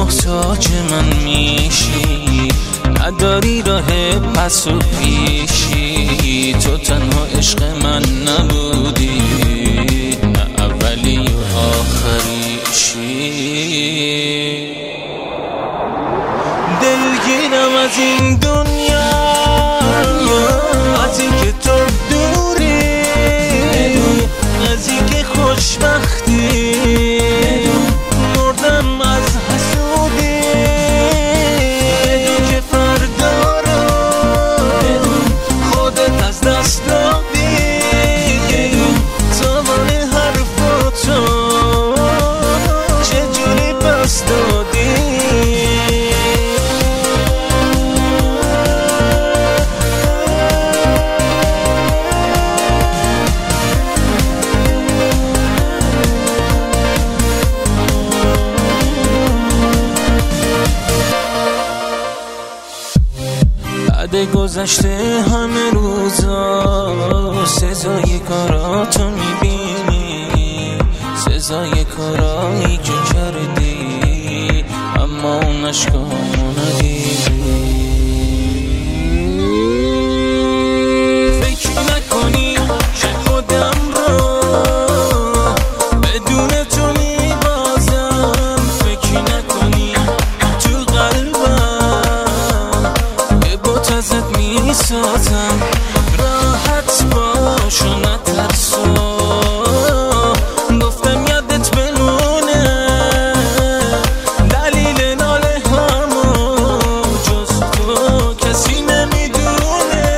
محتاج من میشی، نداری راه پس و پیشی. تو تنها عشق من نبودی، نه اولی و آخریشی. دلگیرم از این دنیا، از این که تو دوری، از این که خوشبختی. مردم از حسودی، بدون که فردا رو خودت از دست دادی. تمام حرفاتو چجوری پس دادی؟ بعد گذشته همه روزا سزای کاراتو میبینی، سزای کارایی که کردی، اما اون اشکامو ندیدی. فکر نکنی که خودم رو بدون تو میبازم، فکر نکنی تو قلبم ازت میسازم. راحت باش و نترسو، گفتم یادت بمونه. دلیل ناله همو جز تو کسی نمیدونه.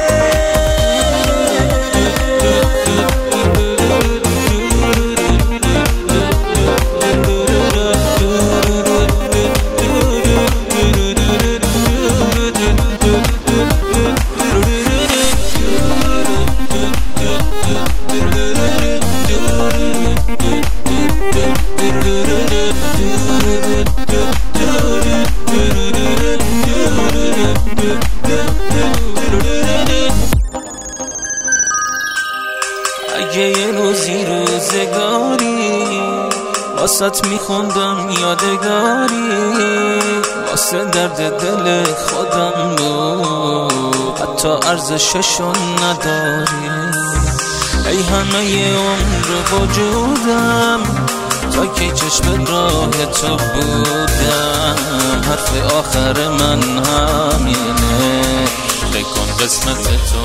اگه یه روزی روزگاری واسط میخوندم یادگاری، واسه درد دل خودم بود، حتی ارزششو نداری. ای همه عمر وجودم تا که چشم راه تو بودم، حرف آخر من همینه، فکر کن قسمت تو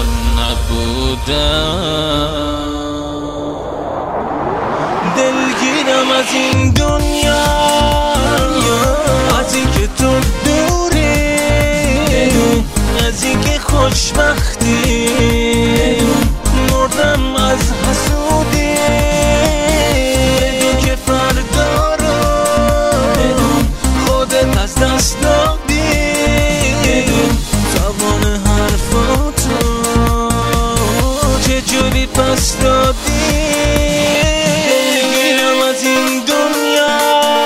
نبودم. دلگیرم از این دنیا، از این که تو دوری، از این که خوشبختی. مردم از حسودی، بدون که فردا رو خودت از دست دادی. زبان حرفاتو چجوری پس دادی؟ دلگیرم از این دنیا،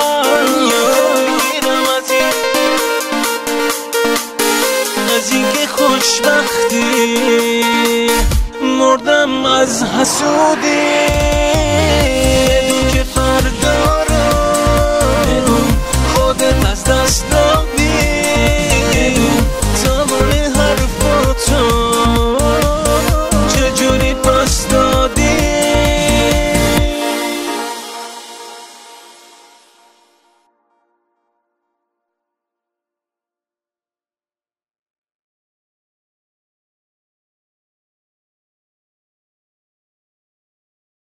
از این که خوشبختی. مردم از حسودی.